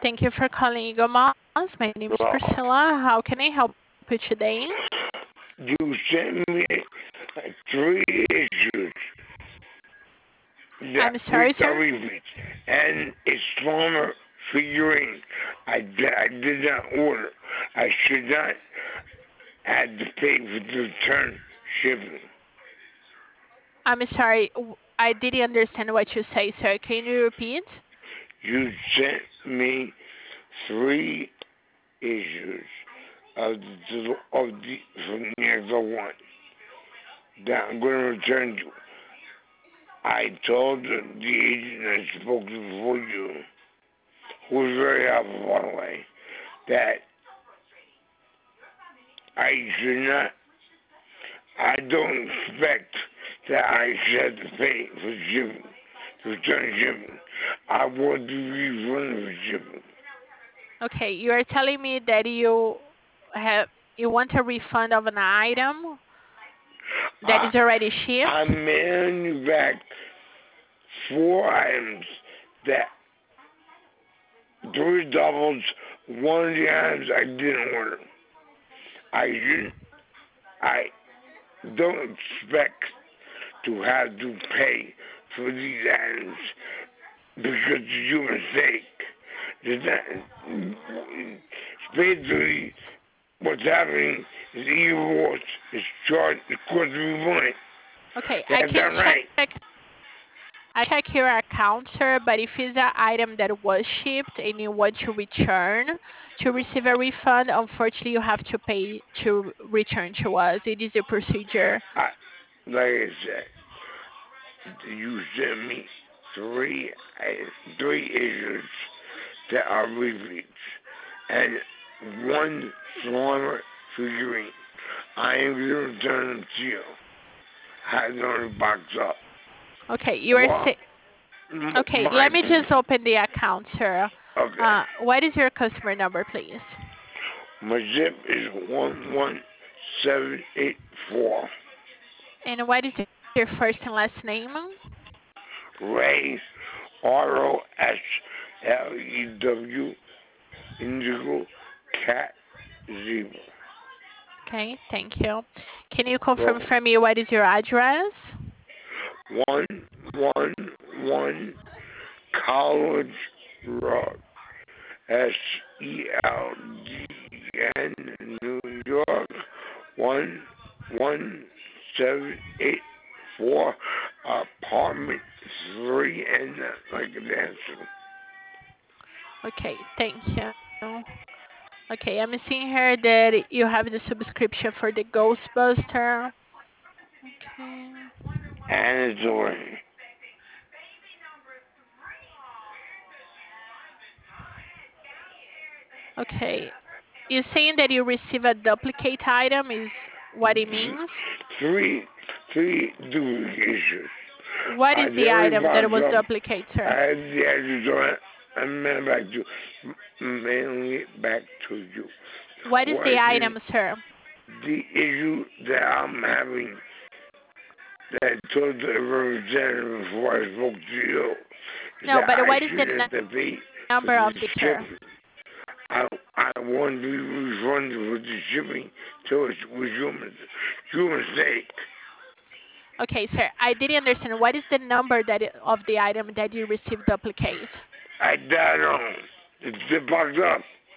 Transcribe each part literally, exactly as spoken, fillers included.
Thank you for calling Eagle Moss. My name is Well, Priscilla. How can I help you today? you sent me three issues that I'm we sorry, got sir. repeat, and it's smaller figurine. I, di- I did not order. I should not have to pay for the return shipping. I'm sorry. w- I didn't understand what you say, sir. Can you repeat? You sent me three issues of the, of the from the other one that I'm going to return to. I told the, the agent I spoke to before you, who was very helpful, by the way, that I should not, I don't expect that I should have to pay for shipping, for return shipping. I want to refund for shipping. Okay, you are telling me that you have you want a refund of an item that I, is already I shipped? manufactured four items that three doubles, one of the items I didn't order. I didn't, I don't expect to have to pay for these items because it's your mistake. It's not, basically, what's happening is e-rewards is charged, it's costing me money. Okay, I That's can not right. check. I check your account, sir, but if it's an item that was shipped and you want to return to receive a refund, unfortunately you have to pay to return to us. It is a procedure. I, like I said, you sent me three, three issues that are repeats and one smaller figurine. I am going to return them to you. I don't box up. Okay, you are Well, say m- okay, let me mine. just open the account, sir. Okay. Uh, what is your customer number, please? My zip is one one seven eight four. And what is your first and last name? Ray R O S L E W Indigo Cat Zebra. Okay, thank you. Can you confirm So for me what is your address? one one one College Road, S E L D N, New York, one one seven eight four, apartment three, and uh, like an answer. Okay, thank you. Okay, I'm seeing here that you have the subscription for the Ghostbuster. Okay. And it's already. Okay. You're saying that you receive a duplicate item is what it means? Three, three duplications. What I is the never item that boxed was up. duplicate, I sir? had the address on it. I mailed back to m- mailing it back to you. What is What the is item, sir? the issue that I'm having that I told the representative before I spoke to you No, that but I what is the should n- have to pay for number the of the sir? shipping. I I want to be refunded for the shipping, so it was your, mis- your mistake. Okay, sir. I didn't understand. What is the number that i- of the item that you received duplicate? I died on. It's the box up.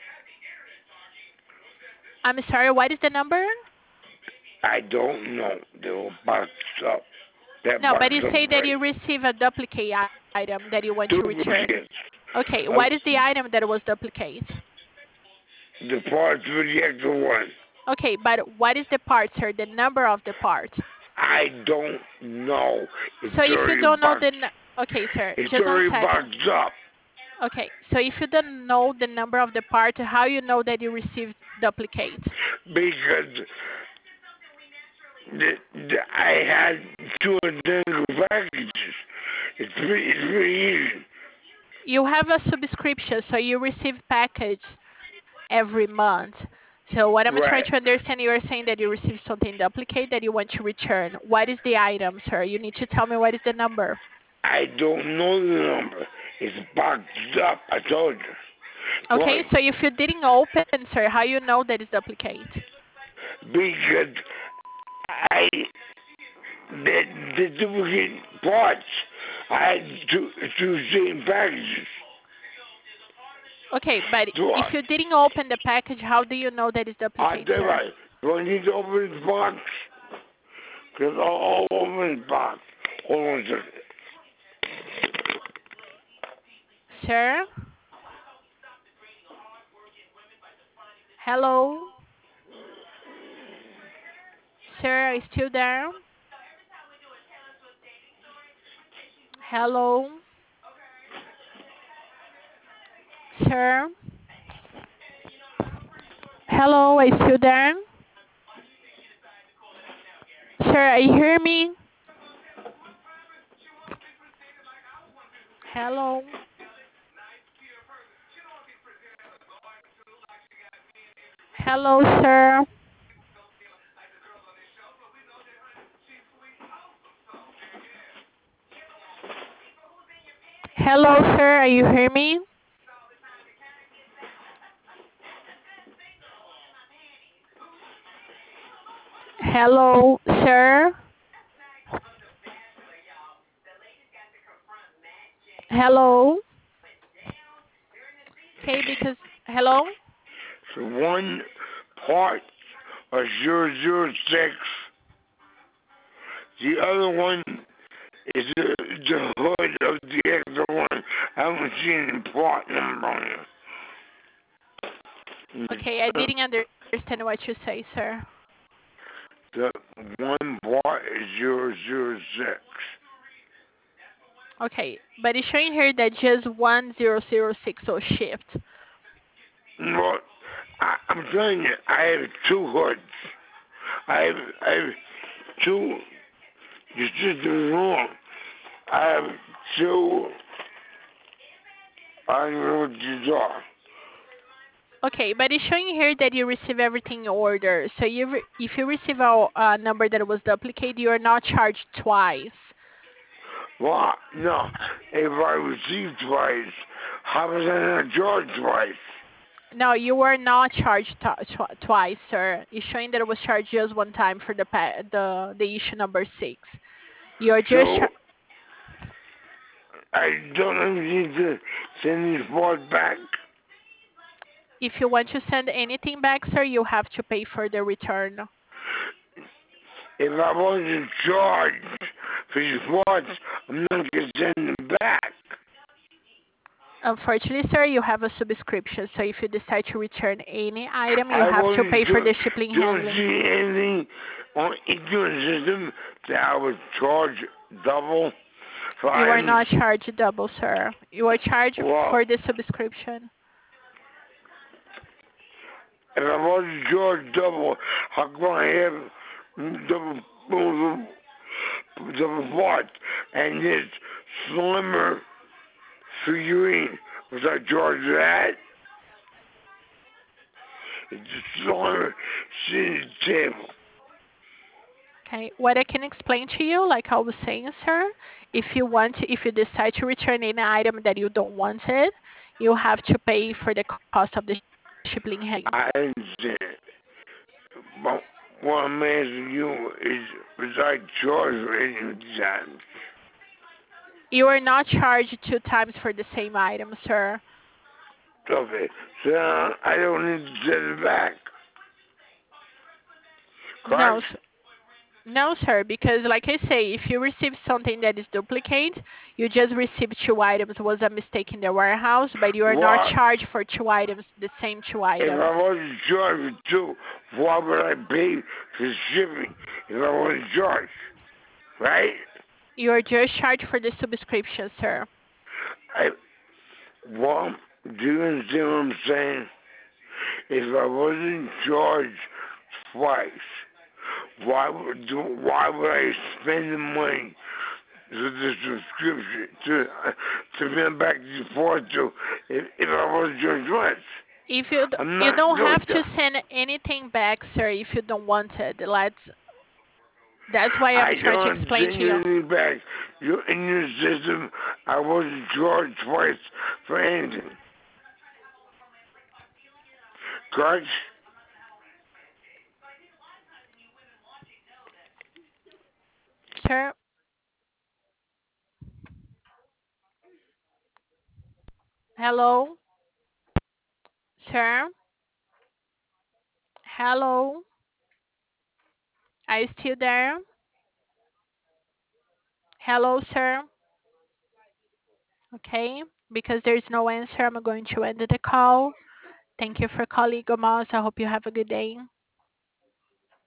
I'm sorry. What is the number? I don't know. They were boxed up. That No, box but you up say that right. you receive a duplicate i- item that you want to return. Duplicates Okay, of what is the item that was duplicate? the parts for the extra one. Okay, but what is the part, sir? The number of the part. I don't know. So It's if you already don't know boxed. the, n- okay, sir, It's just one already second. boxed up Okay, so if you don't know the number of the part, how you know that you received duplicate? because the, the, I had two identical packages. It's pretty, it's pretty easy. You have a subscription, so you receive package every month. So what I'm trying Right. to understand, you are saying that you received something duplicate that you want to return. What is the item, sir? You need to tell me what is the number. I don't know the number. It's boxed up. I told you. Okay, Twice. so if you didn't open, sir, how you know that it's duplicate? Because I the, the duplicate parts I had two two same packages. Okay, but if Twice. you didn't open the package, how do you know that it's I duplicate, tell you sir? what, do I need to open the box? Because I'll I'll open the box. Hold on a second. Sir? Hello? Sir, are you still there? Hello? Sir? Hello, are you still there? Sir, are you hear me? Hello? Hello, sir? Hello, sir, are you hear me? Hello, sir? Hello? Okay, because hello? So one part of zero zero six. The other one is the, the hood of the extra one. I haven't seen the part number on it. Okay, I didn't understand what you say, sir. The one part is zero zero six. Okay, but it's showing here that just one zero zero six was shipped. Well, I, I'm telling you, I have two hoods. I have, I have two. Your system's wrong. I have two. I don't know what these are. Okay, but it's showing here that you receive everything in order. So you, re- if you receive a, a number that was duplicate, you are not charged twice. Well, no. If I receive twice, how was I not charged twice? No, you were not charged t- tw- twice, sir. It's showing that it was charged just one time for the pa- the the issue number six. You're just So char- I don't need to send this part back. if you want to send anything back, sir, you have to pay for the return. If I wasn't charged for these parts, I'm not gonna send them back. Unfortunately, sir, you have a subscription, so if you decide to return any item, you I have to wasn't pay for do, the shipping don't handling. see anything on Equal System that I was charged double for You are items. not charged double, sir. You are charged Well, for the subscription. if I wasn't charged double, how come I have double double, double parts and this slimmer figurine? Was I charged that? It's a slimmer sitting table. Okay, what I can explain to you, like I was saying, sir, if you want to, if you decide to return any item that you don't want it, you have to pay for the cost of the shipping handling. I understand. But what I'm asking you is, was I charged for any of these items? You are not charged two times for the same item, sir. Okay, so now I don't need to send it back. No, Correct? s- no, sir, because like I say, if you receive something that is duplicate, you just received two items. It was a mistake in the warehouse, but you are not What? charged for two items, the same two If items. I wasn't charged for two, why would I pay for shipping if I wasn't charged? Right? You are just charged for the subscription, sir. I, well, do you understand what I'm saying? If I wasn't charged twice, why would why would I spend the money for the subscription to to come back to support to if, if I wasn't charged twice? If you d- I'm you not don't doing have to that. send anything back, sir, if you don't want it. Let's. That's why I I'm trying to don't explain send to you. anything back. You in your system, I wasn't charged twice for anything. Correct? Sir, hello, sir, hello. Are you still there? Hello, sir. Okay, because there's no answer, I'm going to end the call. Thank you for calling, Gomas. I hope you have a good day.